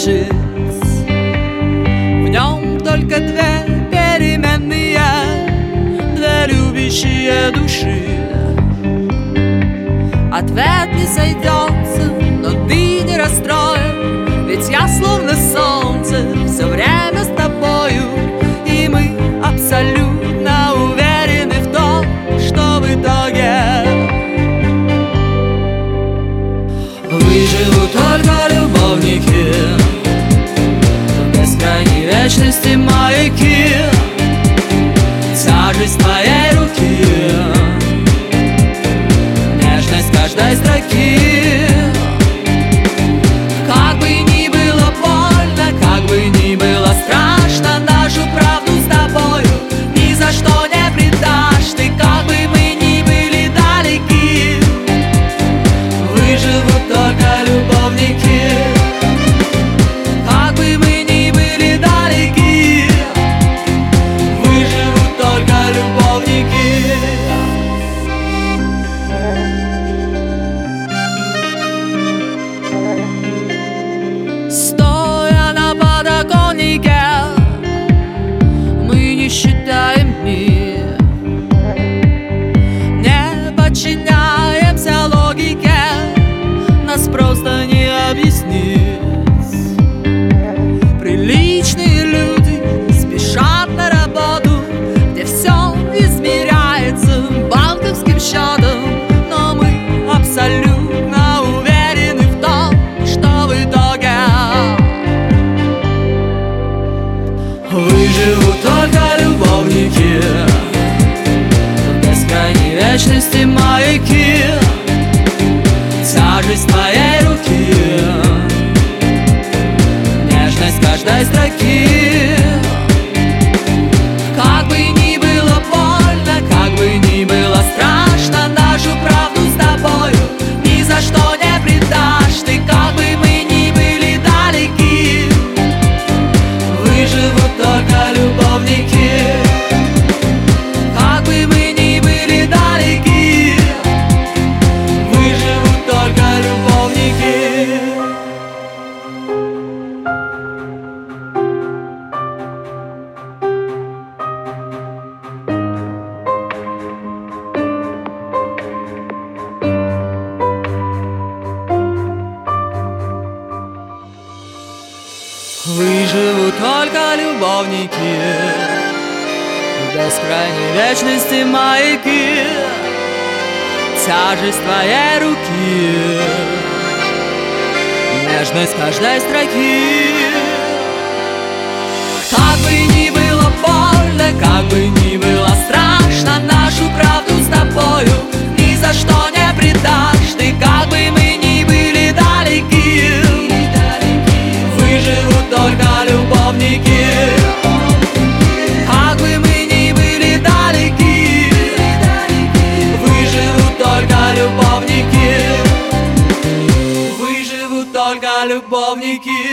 месяц. В нем только две переменные, две любящие души. Ответ не сойдется, но ты не расстроен, ведь я словно солнце все время с тобою, и мы абсолютно уверены в том, что в итоге выживут только любовники, в бескрайней вечности маяки, тяжесть твоей руки, нежность каждой строки. Как бы ни было больно, как бы ни было страшно, нашу правду с тобою ни за что не предашь ты. Как бы мы ни были далеки, выживут только любовники. Как бы мы ни были далеки, выживут только любовники. Стоя на подоконнике, мы не считаем дни, не подчиняемся логике, нас просто не объяснить. Приличные люди спешат на работу, где все измеряется банковским счетом, но мы абсолютно уверены в том, что в итоге выживут только любовники, в бескрайней вечности маяки, тяжесть твоей руки, нежность каждой строки. Как бы ни было больно, как бы ни было страшно, нашу правду с тобою ни за что не предашь ты. Как бы мы ни были далеки, выживут только любовники. Как бы мы ни были далеки, выживут только любовники. Выживут только любовники, в бескрайней вечности маяки, тяжесть твоей руки, нежность каждой строки. Как бы ни было больно, как бы ни было страшно, нашу правду с тобою ни за что не предашь ты. Как бы мы ни были далеки, выживут только любовники. Как бы мы ни были далеки, выживут только любовники. Выживут только любовники.